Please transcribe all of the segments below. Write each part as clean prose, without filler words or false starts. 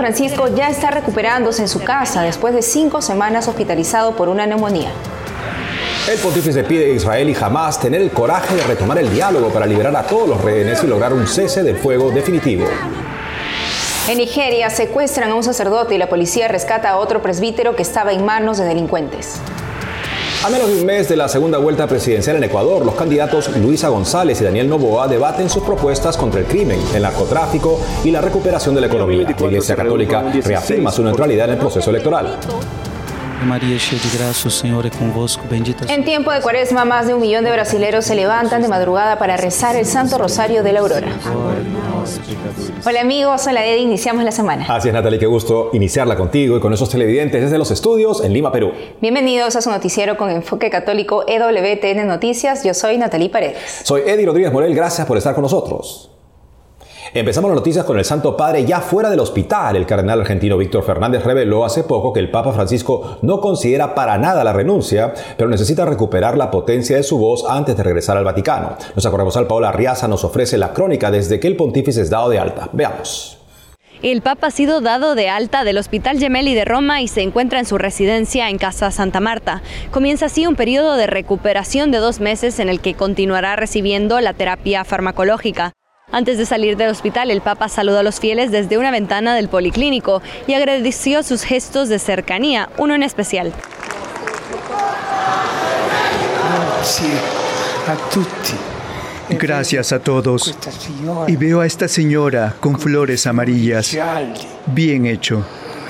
Francisco ya está recuperándose en su casa después de 5 semanas hospitalizado por una neumonía. El pontífice pide a Israel y Hamás tener el coraje de retomar el diálogo para liberar a todos los rehenes y lograr un cese del fuego definitivo. En Nigeria secuestran a un sacerdote y la policía rescata a otro presbítero que estaba en manos de delincuentes. A menos de un mes de la segunda vuelta presidencial en Ecuador, los candidatos Luisa González y Daniel Noboa debaten sus propuestas contra el crimen, el narcotráfico y la recuperación de la economía. La Iglesia Católica reafirma su neutralidad en el proceso electoral. María, llena de gracia, el Señor es con vos, bendita. En tiempo de Cuaresma, más de 1 millón de brasileros se levantan de madrugada para rezar el Santo Rosario de la Aurora. Hola amigos, hola Eddie, iniciamos la semana. Así es, Natalie, qué gusto iniciarla contigo y con esos televidentes desde los estudios en Lima, Perú. Bienvenidos a su noticiero con enfoque católico EWTN Noticias. Yo soy Natalie Paredes. Soy Eddie Rodríguez Morel, gracias por estar con nosotros. Empezamos las noticias con el Santo Padre ya fuera del hospital. El cardenal argentino Víctor Fernández reveló hace poco que el Papa Francisco no considera para nada la renuncia, pero necesita recuperar la potencia de su voz antes de regresar al Vaticano. Nuestra corresponsal Paola Arriaza nos ofrece la crónica desde que el pontífice es dado de alta. Veamos. El Papa ha sido dado de alta del Hospital Gemelli de Roma y se encuentra en su residencia en Casa Santa Marta. Comienza así un periodo de recuperación de 2 meses en el que continuará recibiendo la terapia farmacológica. Antes de salir del hospital, el Papa saludó a los fieles desde una ventana del policlínico y agradeció sus gestos de cercanía, uno en especial. Gracias a todos. Y veo a esta señora con flores amarillas. Bien hecho.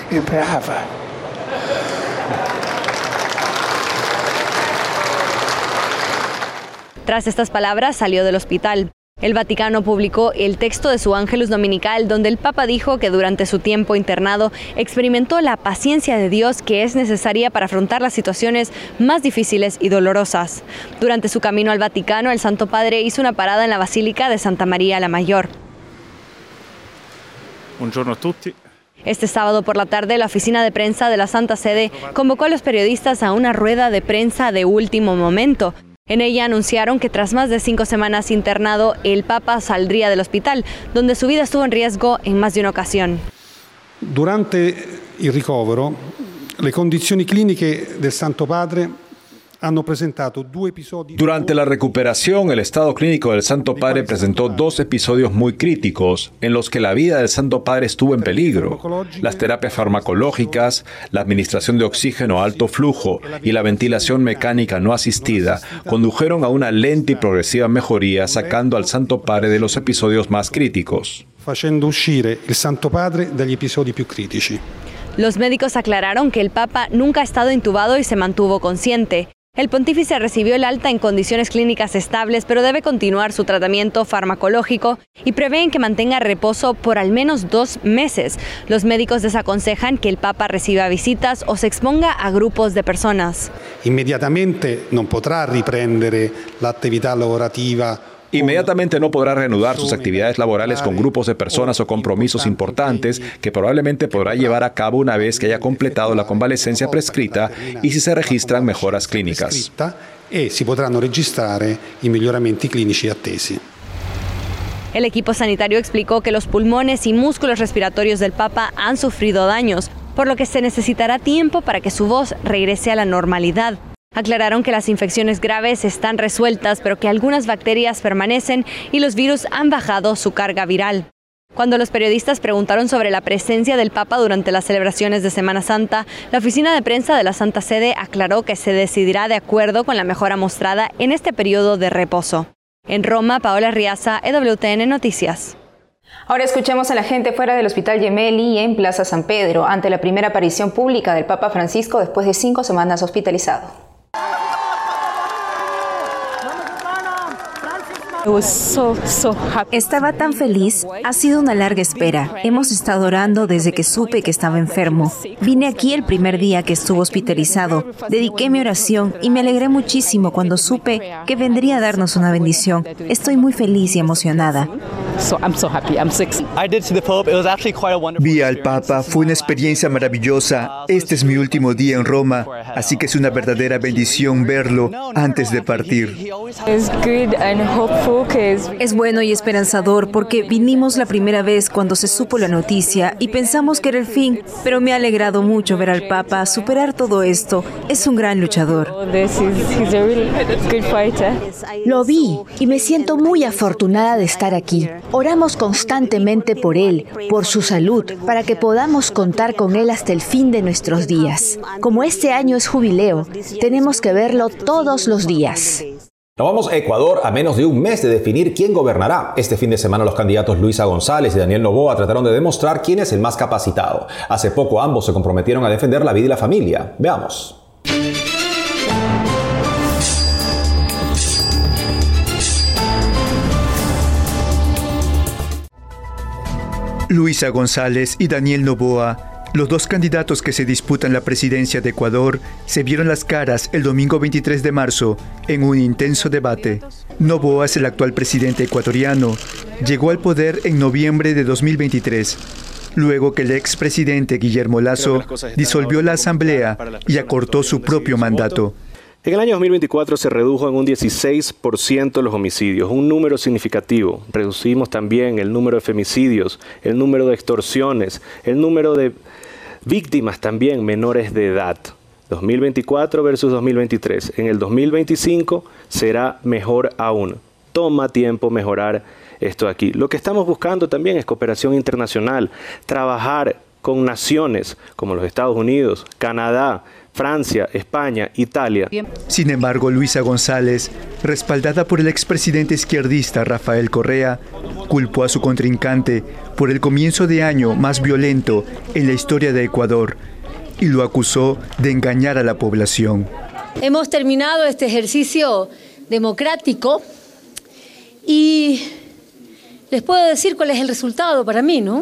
Tras estas palabras, salió del hospital. El Vaticano publicó el texto de su Ángelus Dominical, donde el Papa dijo que durante su tiempo internado experimentó la paciencia de Dios que es necesaria para afrontar las situaciones más difíciles y dolorosas. Durante su camino al Vaticano, el Santo Padre hizo una parada en la Basílica de Santa María la Mayor. Buongiorno a tutti. Este sábado por la tarde, la oficina de prensa de la Santa Sede convocó a los periodistas a una rueda de prensa de último momento. En ella anunciaron que tras más de 5 semanas internado, el Papa saldría del hospital, donde su vida estuvo en riesgo en más de una ocasión. Durante il ricovero, le condizioni cliniche del Santo Padre hanno presentato 2 episodi. Durante la recuperación, el estado clínico del Santo Padre presentó 2 episodios muy críticos en los que la vida del Santo Padre estuvo en peligro. Las terapias farmacológicas, la administración de oxígeno a alto flujo y la ventilación mecánica no asistida condujeron a una lenta y progresiva mejoría, sacando al Santo Padre de los episodios más críticos. Facendo uscire il Santo Padre dagli episodi più critici. Los médicos aclararon que el Papa nunca ha estado intubado y se mantuvo consciente. El pontífice recibió el alta en condiciones clínicas estables, pero debe continuar su tratamiento farmacológico y prevén que mantenga reposo por al menos 2 meses. Los médicos desaconsejan que el Papa reciba visitas o se exponga a grupos de personas. Immediatamente non potrà riprendere l'attività lavorativa. Inmediatamente no podrá reanudar sus actividades laborales con grupos de personas o compromisos importantes que probablemente podrá llevar a cabo una vez que haya completado la convalecencia prescrita y si se registran mejoras clínicas. E si potranno registrare i miglioramenti clinici attesi. El equipo sanitario explicó que los pulmones y músculos respiratorios del Papa han sufrido daños, por lo que se necesitará tiempo para que su voz regrese a la normalidad. Aclararon que las infecciones graves están resueltas, pero que algunas bacterias permanecen y los virus han bajado su carga viral. Cuando los periodistas preguntaron sobre la presencia del Papa durante las celebraciones de Semana Santa, la oficina de prensa de la Santa Sede aclaró que se decidirá de acuerdo con la mejora mostrada en este periodo de reposo. En Roma, Paola Arriaza, EWTN Noticias. Ahora escuchemos a la gente fuera del Hospital Gemelli en Plaza San Pedro, ante la primera aparición pública del Papa Francisco después de 5 semanas hospitalizado. Estaba tan feliz. Ha sido una larga espera. Hemos estado orando desde que supe que estaba enfermo. Vine aquí el primer día que estuvo hospitalizado. Dediqué mi oración y me alegré muchísimo cuando supe que vendría a darnos una bendición. Estoy muy feliz y emocionada. Vi al Papa, fue una experiencia maravillosa. Este es mi último día en Roma, así que es una verdadera bendición verlo antes de partir. Es bueno y esperanzador porque vinimos la primera vez cuando se supo la noticia y pensamos que era el fin, pero me ha alegrado mucho ver al Papa superar todo esto. Es un gran luchador. Lo vi y me siento muy afortunada de estar aquí. Oramos constantemente por él, por su salud, para que podamos contar con él hasta el fin de nuestros días. Como este año es jubileo, tenemos que verlo todos los días. Nos vamos a Ecuador a menos de un mes de definir quién gobernará. Este fin de semana los candidatos Luisa González y Daniel Noboa trataron de demostrar quién es el más capacitado. Hace poco ambos se comprometieron a defender la vida y la familia. Veamos. Luisa González y Daniel Noboa, los dos candidatos que se disputan la presidencia de Ecuador, se vieron las caras el domingo 23 de marzo en un intenso debate. Noboa es el actual presidente ecuatoriano. Llegó al poder en noviembre de 2023, luego que el expresidente Guillermo Lasso disolvió la asamblea y acortó su propio mandato. En el año 2024 se redujo en un 16% los homicidios, un número significativo. Reducimos también el número de femicidios, el número de extorsiones, el número de víctimas también menores de edad. 2024 versus 2023. En el 2025 será mejor aún. Toma tiempo mejorar esto aquí. Lo que estamos buscando también es cooperación internacional, trabajar con naciones como los Estados Unidos, Canadá, Francia, España, Italia. Sin embargo, Luisa González, respaldada por el expresidente izquierdista Rafael Correa, culpó a su contrincante por el comienzo de año más violento en la historia de Ecuador y lo acusó de engañar a la población. Hemos terminado este ejercicio democrático y les puedo decir cuál es el resultado para mí, ¿no?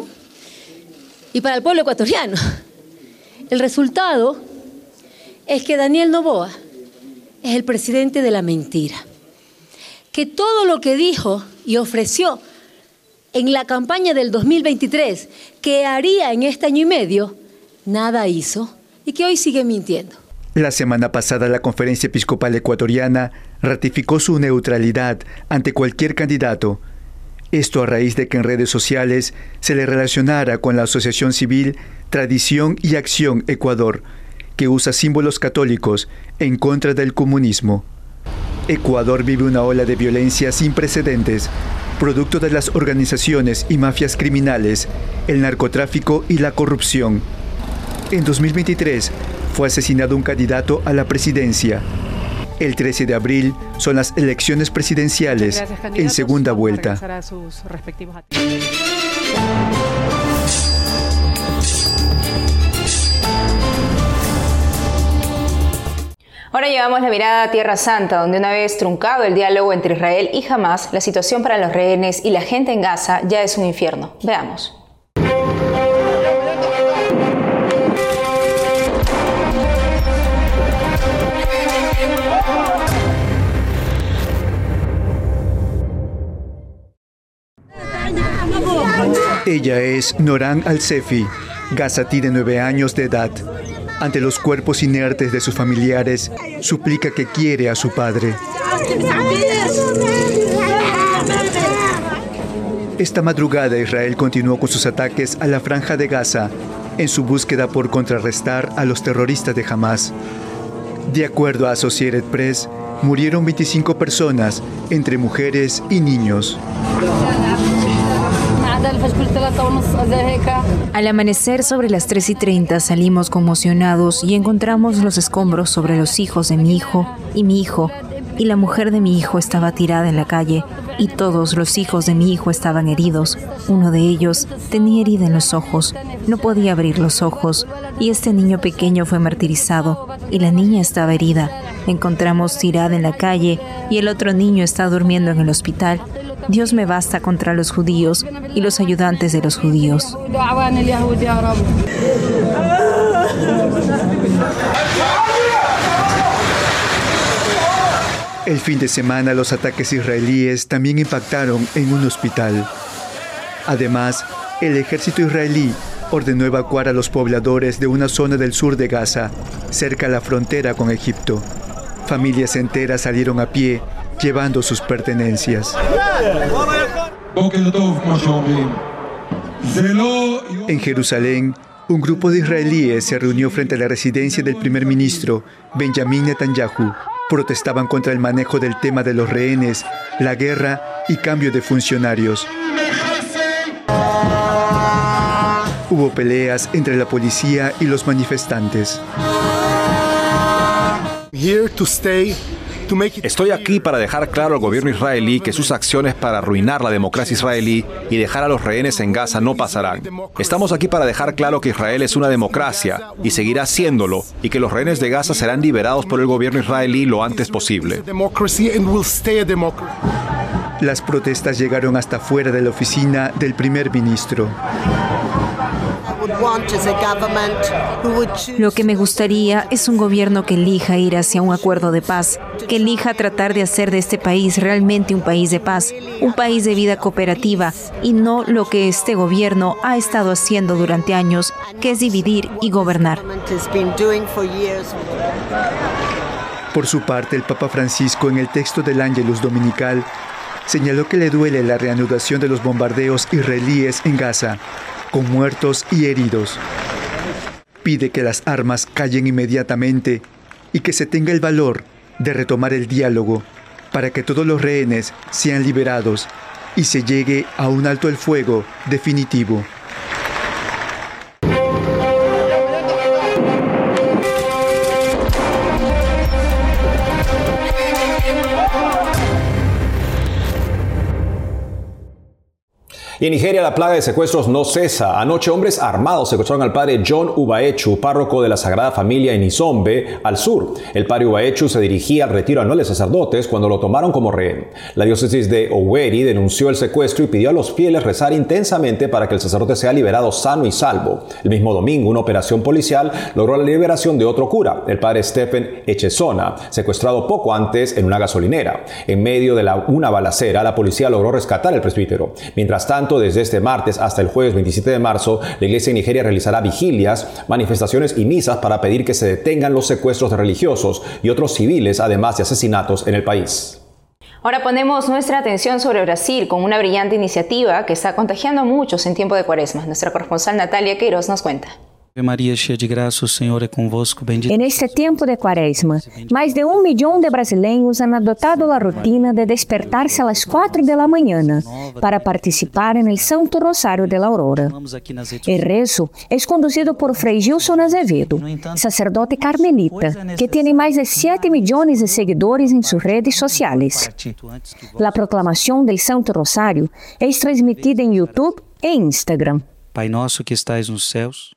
Y para el pueblo ecuatoriano. El resultado es que Daniel Noboa es el presidente de la mentira. Que todo lo que dijo y ofreció en la campaña del 2023 que haría en este año y medio, nada hizo y que hoy sigue mintiendo. La semana pasada la Conferencia Episcopal Ecuatoriana ratificó su neutralidad ante cualquier candidato. Esto a raíz de que en redes sociales se le relacionara con la asociación civil Tradición y Acción Ecuador, que usa símbolos católicos en contra del comunismo. Ecuador vive una ola de violencia sin precedentes, producto de las organizaciones y mafias criminales, el narcotráfico y la corrupción. En 2023 fue asesinado un candidato a la presidencia. El 13 de abril son las elecciones presidenciales en segunda vuelta. Ahora llevamos la mirada a Tierra Santa, donde una vez truncado el diálogo entre Israel y Hamás, la situación para los rehenes y la gente en Gaza ya es un infierno. Veamos. Ella es Noran Al-Sefi, gazatí de 9 años de edad. Ante los cuerpos inertes de sus familiares, suplica que quiere a su padre. Esta madrugada Israel continuó con sus ataques a la Franja de Gaza en su búsqueda por contrarrestar a los terroristas de Hamás. De acuerdo a Associated Press, murieron 25 personas, entre mujeres y niños. Al amanecer sobre las 3:30 salimos conmocionados y encontramos los escombros sobre los hijos de mi hijo, y la mujer de mi hijo estaba tirada en la calle, y todos los hijos de mi hijo estaban heridos. Uno de ellos tenía herida en los ojos, no podía abrir los ojos, y este niño pequeño fue martirizado, y la niña estaba herida. Encontramos tirada en la calle, y el otro niño está durmiendo en el hospital. Dios me basta contra los judíos y los ayudantes de los judíos. El fin de semana los ataques israelíes también impactaron en un hospital. Además, el ejército israelí ordenó evacuar a los pobladores de una zona del sur de Gaza, cerca a la frontera con Egipto. Familias enteras salieron a pie, llevando sus pertenencias. En Jerusalén, un grupo de israelíes se reunió frente a la residencia del primer ministro, Benjamin Netanyahu. Protestaban contra el manejo del tema de los rehenes, la guerra y cambio de funcionarios. Hubo peleas entre la policía y los manifestantes. Estoy aquí para dejar claro al gobierno israelí que sus acciones para arruinar la democracia israelí y dejar a los rehenes en Gaza no pasarán. Estamos aquí para dejar claro que Israel es una democracia y seguirá siéndolo, y que los rehenes de Gaza serán liberados por el gobierno israelí lo antes posible. Las protestas llegaron hasta fuera de la oficina del primer ministro. Lo que me gustaría es un gobierno que elija ir hacia un acuerdo de paz, que elija tratar de hacer de este país realmente un país de paz, un país de vida cooperativa, y no lo que este gobierno ha estado haciendo durante años, que es dividir y gobernar. Por su parte, el Papa Francisco, en el texto del Ángelus Dominical, señaló que le duele la reanudación de los bombardeos israelíes en Gaza, con muertos y heridos. Pide que las armas callen inmediatamente y que se tenga el valor de retomar el diálogo para que todos los rehenes sean liberados y se llegue a un alto el fuego definitivo. Y en Nigeria la plaga de secuestros no cesa. Anoche hombres armados secuestraron al padre John Ubaechu, párroco de la Sagrada Familia en Izombe, al sur. El padre Ubaechu se dirigía al retiro anual de sacerdotes cuando lo tomaron como rehén. La diócesis de Owerri denunció el secuestro y pidió a los fieles rezar intensamente para que el sacerdote sea liberado sano y salvo. El mismo domingo, una operación policial logró la liberación de otro cura, el padre Stephen Echezona, secuestrado poco antes en una gasolinera. En medio de una balacera, la policía logró rescatar al presbítero. Mientras tanto, desde este martes hasta el jueves 27 de marzo, la Iglesia en Nigeria realizará vigilias, manifestaciones y misas para pedir que se detengan los secuestros de religiosos y otros civiles, además de asesinatos en el país. Ahora ponemos nuestra atención sobre Brasil con una brillante iniciativa que está contagiando a muchos en tiempo de Cuaresma. Nuestra corresponsal Natalia Queiroz nos cuenta. Maria, cheia de graça, o Senhor é convosco, bendita. En este tiempo de Cuaresma, más de 1 millón de brasileños han adoptado la rutina de despertarse a las 4 de la mañana para participar en el Santo Rosario de la Aurora. El rezo es conducido por Fray Gilson Azevedo, sacerdote carmelita, que tiene más de 7 millones de seguidores en sus redes sociales. La proclamación del Santo Rosario es transmitida en YouTube e Instagram. Pai nosso que estais nos céus.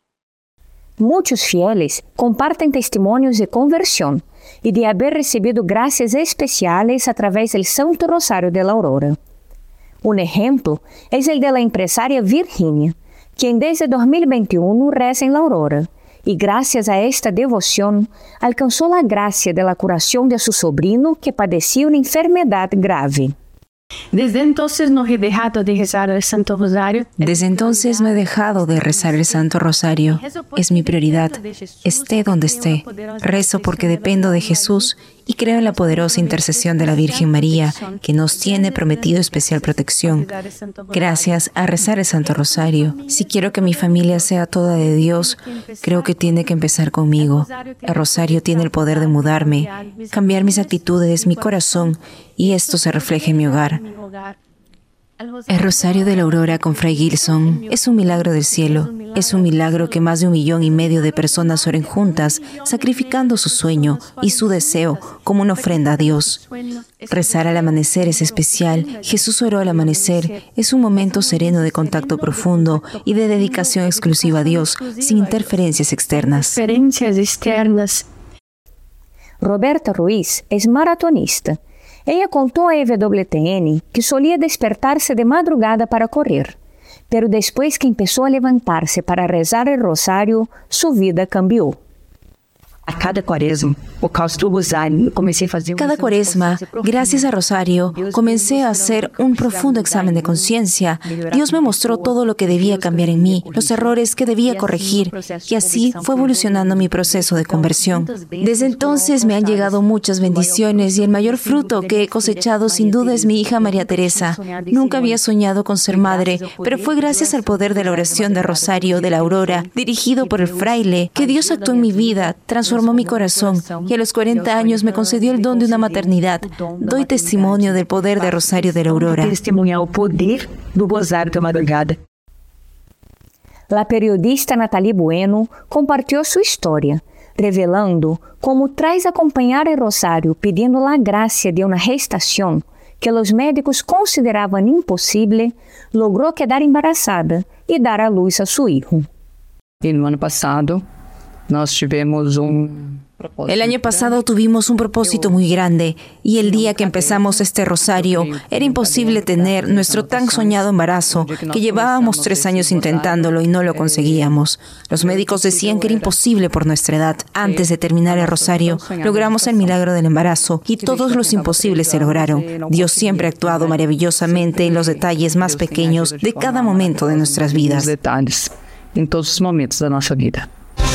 Muchos fieles comparten testimonios de conversión y de haber recibido gracias especiales a través del Santo Rosario de la Aurora. Un ejemplo es el de la empresaria Virginia, quien desde 2021 reza en la Aurora y gracias a esta devoción alcanzó la gracia de la curación de su sobrino que padecía una enfermedad grave. Desde entonces no he dejado de rezar el Santo Rosario. Desde entonces no he dejado de rezar el Santo Rosario. Es mi prioridad. Esté donde esté. Rezo porque dependo de Jesús y creo en la poderosa intercesión de la Virgen María, que nos tiene prometido especial protección. Gracias a rezar el Santo Rosario. Si quiero que mi familia sea toda de Dios, creo que tiene que empezar conmigo. El Rosario tiene el poder de mudarme, cambiar mis actitudes, mi corazón, y esto se refleja en mi hogar. El Rosario de la Aurora con Fray Gilson es un milagro del cielo. Es un milagro que más de 1,5 millones de personas oren juntas, sacrificando su sueño y su deseo como una ofrenda a Dios. Rezar al amanecer es especial. Jesús oró al amanecer. Es un momento sereno de contacto profundo y de dedicación exclusiva a Dios, sin interferencias externas. Roberta Ruiz es maratonista. Ella contó a EWTN que solía despertarse de madrugada para correr, pero después que empezó a levantarse para rezar el rosario, su vida cambió. Cada cuaresma, por causa do rosário, comecei a fazer Cada cuaresma, gracias a Rosario, comencé a hacer un profundo examen de conciencia. Dios me mostró todo lo que debía cambiar en mí, los errores que debía corregir, y así fue evolucionando mi proceso de conversión. Desde entonces me han llegado muchas bendiciones y el mayor fruto que he cosechado sin duda es mi hija María Teresa. Nunca había soñado con ser madre, pero fue gracias al poder de la oración de Rosario de la Aurora, dirigido por el fraile, que Dios actuó en mi vida, transformó mi corazón y a los 40 años me concedió el don de una maternidad. Doy testimonio del poder de Rosario de la Aurora. Testemunhar o poder do Rosário da Madrugada. La periodista Nathalie Bueno compartilhou sua história, revelando como tras acompanhar a Rosário pedindo a graça de uma gestação que os médicos consideravam impossível, logrou quedar embaraçada e dar à luz a seu filho. E no ano passado, nós tivemos El año pasado tuvimos un propósito muy grande y el día que empezamos este rosario era imposible tener nuestro tan soñado embarazo, que llevábamos 3 años intentándolo y no lo conseguíamos. Los médicos decían que era imposible por nuestra edad. Antes de terminar el rosario, logramos el milagro del embarazo y todos los imposibles se lograron. Dios siempre ha actuado maravillosamente en los detalles más pequeños de cada momento de nuestras vidas. En todos los momentos de nuestra vida.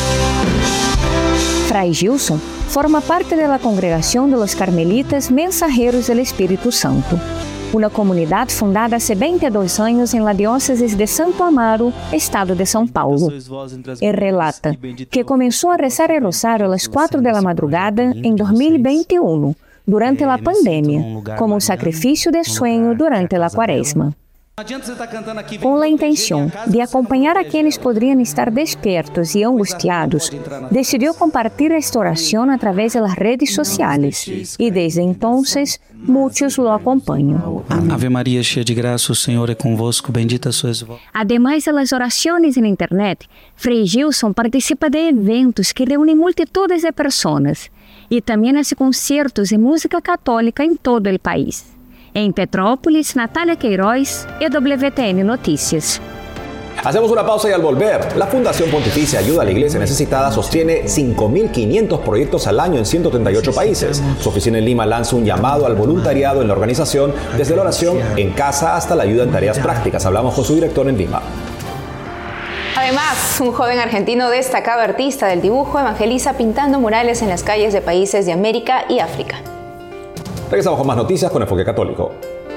Fray Gilson forma parte de la congregación de los Carmelitas Mensajeros del Espíritu Santo, una comunidad fundada hace 22 años en la diócesis de Santo Amaro, estado de São Paulo. Él relata que comenzó a rezar el rosario a las 4 de la madrugada en 2021, durante la pandemia, como un sacrificio de sueño durante la cuaresma. Com a intenção de acompanhar a quienes poderiam estar despertos e angustiados, decidiu compartilhar esta oração através das redes sociais e desde então muitos o acompanham. Ave Maria, cheia de graça, o Senhor é convosco, bendita sois vós. Además das orações na internet, Frei Gilson participa de eventos que reúnem multitudes de pessoas e também hace concertos de música católica em todo o país. En Petrópolis, Natalia Queiroz, EWTN Noticias. Hacemos una pausa y al volver, la Fundación Pontificia Ayuda a la Iglesia Necesitada sostiene 5.500 proyectos al año en 138 países. Su oficina en Lima lanza un llamado al voluntariado en la organización, desde la oración en casa hasta la ayuda en tareas prácticas. Hablamos con su director en Lima. Además, un joven argentino destacado artista del dibujo evangeliza pintando murales en las calles de países de América y África. Regresamos con más noticias con Enfoque Católico.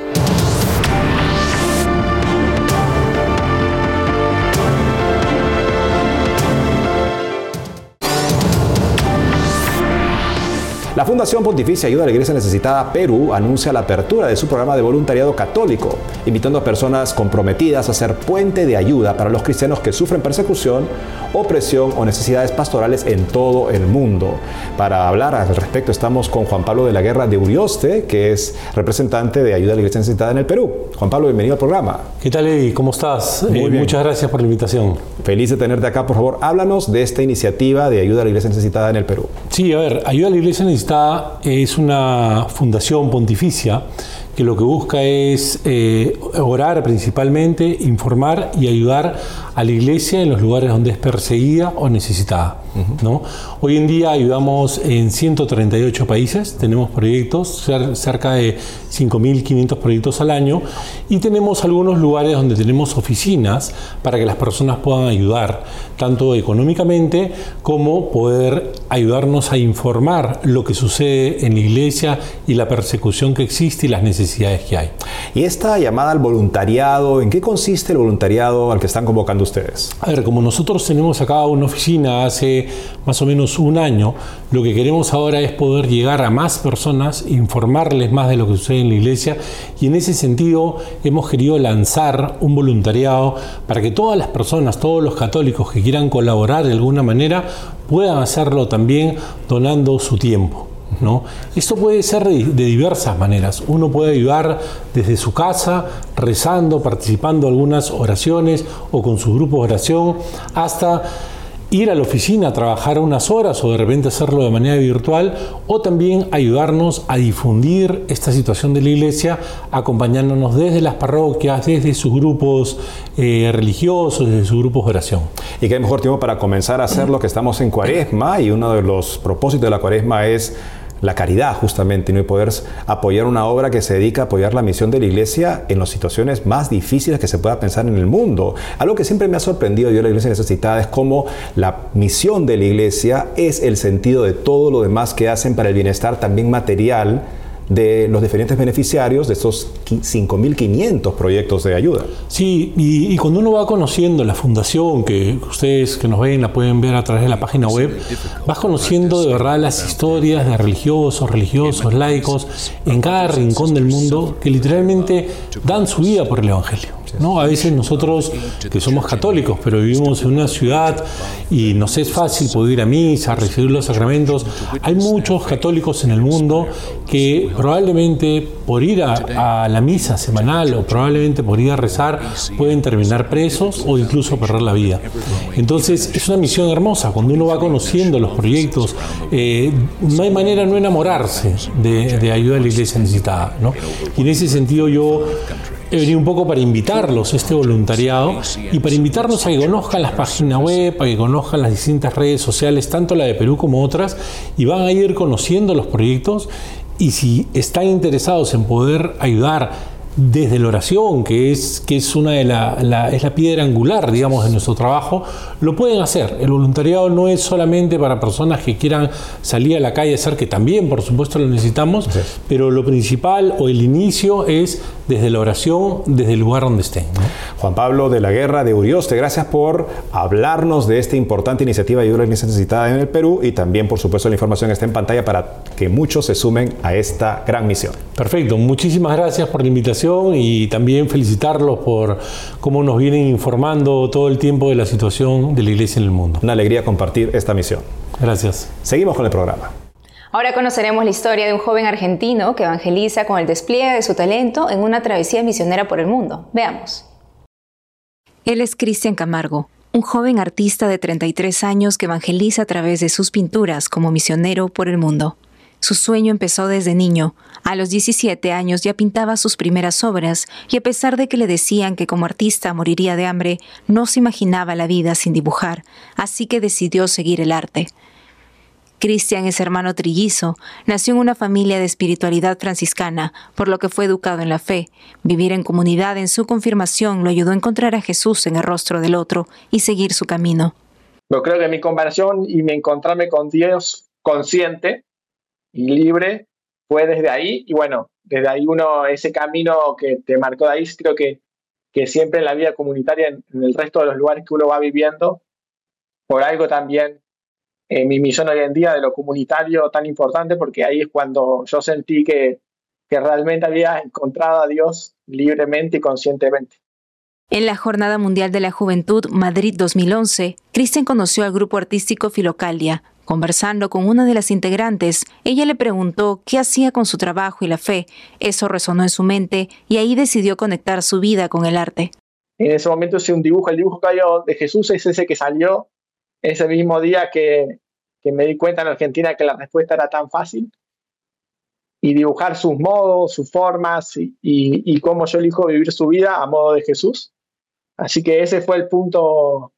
La Fundación Pontificia Ayuda a la Iglesia Necesitada Perú anuncia la apertura de su programa de voluntariado católico, invitando a personas comprometidas a ser puente de ayuda para los cristianos que sufren persecución, opresión o necesidades pastorales en todo el mundo. Para hablar al respecto estamos con Juan Pablo de la Guerra de Urioste, que es representante de Ayuda a la Iglesia Necesitada en el Perú. Juan Pablo, bienvenido al programa. ¿Qué tal, Eddie? ¿Cómo estás? Muy bien. Muchas gracias por la invitación. Feliz de tenerte acá. Por favor, háblanos de esta iniciativa de Ayuda a la Iglesia Necesitada en el Perú. Sí, a ver, Ayuda a la Iglesia Necesitada es una fundación pontificia que lo que busca es orar principalmente, informar y ayudar a la Iglesia en los lugares donde es perseguida o necesitada, ¿no? Hoy en día ayudamos en 138 países, tenemos proyectos, cerca de 5.500 proyectos al año, y tenemos algunos lugares donde tenemos oficinas para que las personas puedan ayudar, tanto económicamente como poder ayudarnos a informar lo que sucede en la Iglesia y la persecución que existe y las necesidades que hay. Y esta llamada al voluntariado, ¿en qué consiste el voluntariado al que están convocando ustedes? A ver, como nosotros tenemos acá una oficina hace más o menos un año, lo que queremos ahora es poder llegar a más personas, informarles más de lo que sucede en la Iglesia, y en ese sentido hemos querido lanzar un voluntariado para que todas las personas, todos los católicos que quieran colaborar de alguna manera, puedan hacerlo también donando su tiempo, ¿no? Esto puede ser de diversas maneras. Uno puede ayudar desde su casa, rezando, participando en algunas oraciones o con su grupo de oración, hasta ir a la oficina a trabajar unas horas o de repente hacerlo de manera virtual, o también ayudarnos a difundir esta situación de la iglesia, acompañándonos desde las parroquias, desde sus grupos religiosos, desde sus grupos de oración. Y qué mejor tiempo para comenzar a hacerlo, que estamos en Cuaresma, y uno de los propósitos de la Cuaresma es la caridad, justamente, ¿no? Y poder apoyar una obra que se dedica a apoyar la misión de la Iglesia en las situaciones más difíciles que se pueda pensar en el mundo. Algo que siempre me ha sorprendido yo de la Iglesia Necesitada es cómo la misión de la Iglesia es el sentido de todo lo demás que hacen para el bienestar también material de los diferentes beneficiarios de estos 5.500 proyectos de ayuda. Sí, y cuando uno va conociendo la fundación, que ustedes que nos ven la pueden ver a través de la página web, vas conociendo de verdad las historias de religiosos, laicos, en cada rincón del mundo, que literalmente dan su vida por el Evangelio, ¿no? A veces nosotros, que somos católicos, pero vivimos en una ciudad y nos es fácil poder ir a misa, recibir los sacramentos, hay muchos católicos en el mundo que probablemente por ir a la misa semanal o probablemente por ir a rezar pueden terminar presos o incluso perder la vida. Entonces es una misión hermosa. Cuando uno va conociendo los proyectos, no hay manera de no enamorarse de ayuda a la Iglesia Necesitada, ¿no? Y en ese sentido yo he venido un poco para invitarlos a este voluntariado y para invitarlos a que conozcan las páginas web, a que conozcan las distintas redes sociales, tanto la de Perú como otras, y van a ir conociendo los proyectos. Y si están interesados en poder ayudar desde la oración, que es una de es la piedra angular, digamos, de nuestro trabajo, lo pueden hacer. El voluntariado no es solamente para personas que quieran salir a la calle a hacer, que también, por supuesto, lo necesitamos, pero lo principal o el inicio es desde la oración, desde el lugar donde estén, ¿no? Juan Pablo de la Guerra de Urioste, gracias por hablarnos de esta importante iniciativa de ayuda a la Iglesia Necesitada en el Perú, y también, por supuesto, la información está en pantalla para que muchos se sumen a esta gran misión. Perfecto, muchísimas gracias por la invitación y también felicitarlos por cómo nos vienen informando todo el tiempo de la situación de la Iglesia en el mundo. Una alegría compartir esta misión. Gracias. Seguimos con el programa. Ahora conoceremos la historia de un joven argentino que evangeliza con el despliegue de su talento en una travesía misionera por el mundo. Veamos. Él es Cristian Camargo, un joven artista de 33 años que evangeliza a través de sus pinturas como misionero por el mundo. Su sueño empezó desde niño. A los 17 años ya pintaba sus primeras obras y a pesar de que le decían que como artista moriría de hambre, no se imaginaba la vida sin dibujar, así que decidió seguir el arte. Cristian es hermano trillizo, nació en una familia de espiritualidad franciscana, por lo que fue educado en la fe. Vivir en comunidad en su confirmación lo ayudó a encontrar a Jesús en el rostro del otro y seguir su camino. Yo creo que mi conversión y mi encontrarme con Dios consciente y libre fue desde ahí, y bueno, desde ahí ese camino que te marcó de ahí, creo que siempre en la vida comunitaria, en el resto de los lugares que uno va viviendo, por algo también mi misión hoy en día de lo comunitario tan importante, porque ahí es cuando yo sentí que realmente había encontrado a Dios libremente y conscientemente. En la Jornada Mundial de la Juventud Madrid 2011, Cristian conoció al grupo artístico Filocalia. Conversando con una de las integrantes, ella le preguntó qué hacía con su trabajo y la fe. Eso resonó en su mente y ahí decidió conectar su vida con el arte. En ese momento hice un dibujo, el dibujo que había de Jesús es ese que salió ese mismo día que me di cuenta en Argentina que la respuesta era tan fácil. Y dibujar sus modos, sus formas y cómo yo elijo vivir su vida a modo de Jesús. Así que ese fue el punto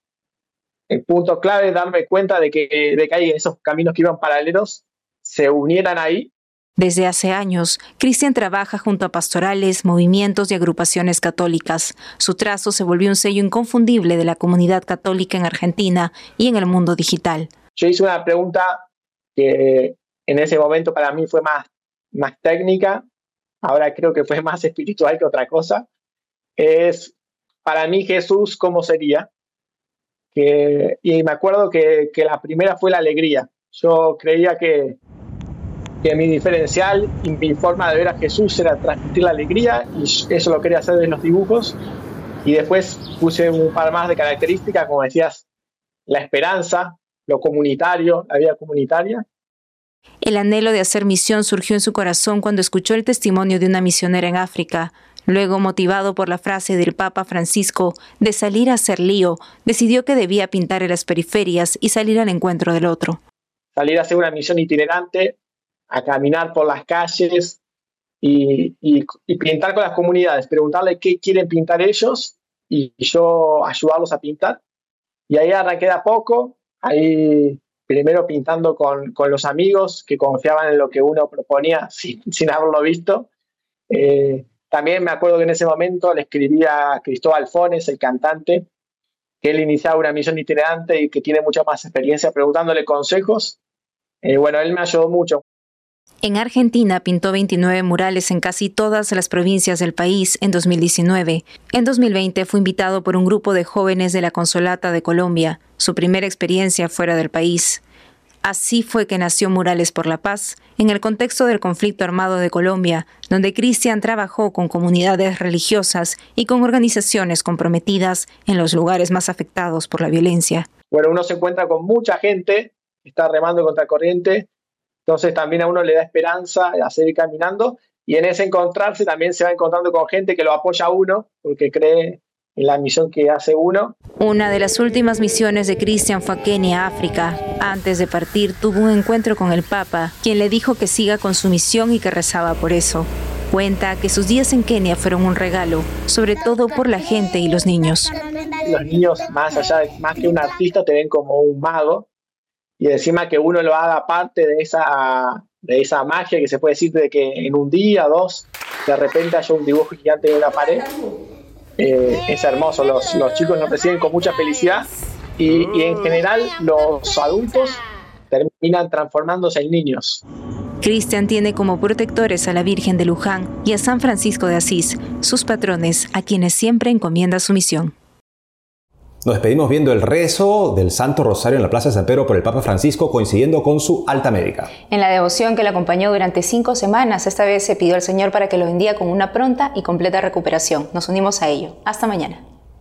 clave, darme cuenta de que hay esos caminos que iban paralelos, se unieran ahí. Desde hace años, Cristian trabaja junto a pastorales, movimientos y agrupaciones católicas. Su trazo se volvió un sello inconfundible de la comunidad católica en Argentina y en el mundo digital. Yo hice una pregunta que en ese momento para mí fue más técnica, ahora creo que fue más espiritual que otra cosa. Es, para mí, Jesús, ¿cómo sería? Y me acuerdo que la primera fue la alegría. Yo creía que mi diferencial y mi forma de ver a Jesús era transmitir la alegría, y eso lo quería hacer en los dibujos. Y después puse un par más de características, como decías, la esperanza, lo comunitario, la vida comunitaria. El anhelo de hacer misión surgió en su corazón cuando escuchó el testimonio de una misionera en África. Luego, motivado por la frase del Papa Francisco de salir a hacer lío, decidió que debía pintar en las periferias y salir al encuentro del otro. Salir a hacer una misión itinerante, a caminar por las calles y pintar con las comunidades, preguntarle qué quieren pintar ellos y yo ayudarlos a pintar. Y ahí arranqué de a poco, ahí primero pintando con los amigos que confiaban en lo que uno proponía sin haberlo visto. También me acuerdo que en ese momento le escribí a Cristóbal Fones, el cantante, que él iniciaba una misión itinerante y que tiene mucha más experiencia, preguntándole consejos. Bueno, él me ayudó mucho. En Argentina pintó 29 murales en casi todas las provincias del país en 2019. En 2020 fue invitado por un grupo de jóvenes de la Consolata de Colombia, su primera experiencia fuera del país. Así fue que nació Murales por la Paz, en el contexto del conflicto armado de Colombia, donde Cristian trabajó con comunidades religiosas y con organizaciones comprometidas en los lugares más afectados por la violencia. Bueno, uno se encuentra con mucha gente que está remando contra corriente, entonces también a uno le da esperanza a seguir caminando, y en ese encontrarse también se va encontrando con gente que lo apoya a uno, porque cree en la misión que hace uno. Una de las últimas misiones de Cristian fue a Kenia, África. Antes de partir, tuvo un encuentro con el Papa, quien le dijo que siga con su misión y que rezaba por eso. Cuenta que sus días en Kenia fueron un regalo, sobre todo por la gente y los niños. Los niños, más que un artista, te ven como un mago, y encima que uno lo haga parte de esa magia que se puede decir de que en un día, dos, de repente haya un dibujo gigante en una pared. Es hermoso, los chicos nos reciben con mucha felicidad y en general los adultos terminan transformándose en niños. Cristian tiene como protectores a la Virgen de Luján y a San Francisco de Asís, sus patrones a quienes siempre encomienda su misión. Nos despedimos viendo el rezo del Santo Rosario en la Plaza de San Pedro por el Papa Francisco, coincidiendo con su alta médica. En la devoción que le acompañó durante 5 semanas, esta vez se pidió al Señor para que lo bendiga con una pronta y completa recuperación. Nos unimos a ello. Hasta mañana.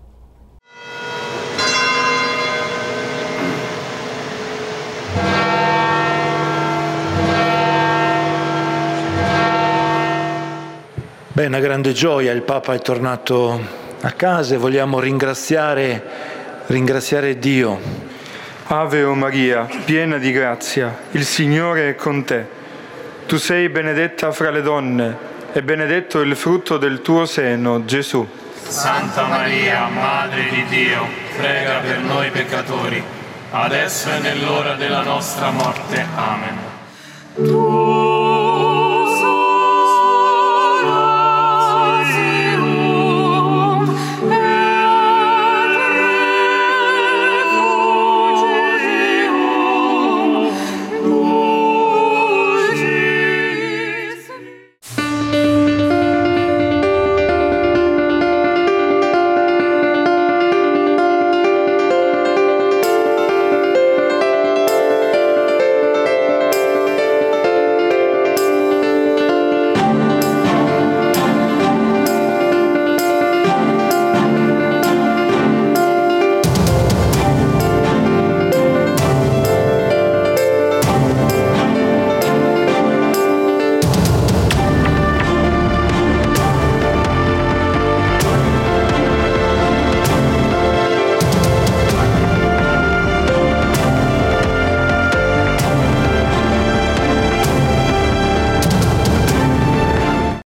Beh, una grande gioia, il Papa è tornato a casa e vogliamo ringraziare Dio. Ave o Maria, piena di grazia, il Signore è con te. Tu sei benedetta fra le donne e benedetto il frutto del tuo seno, Gesù. Santa Maria, Madre di Dio, prega per noi peccatori, adesso e nell'ora della nostra morte. Amen.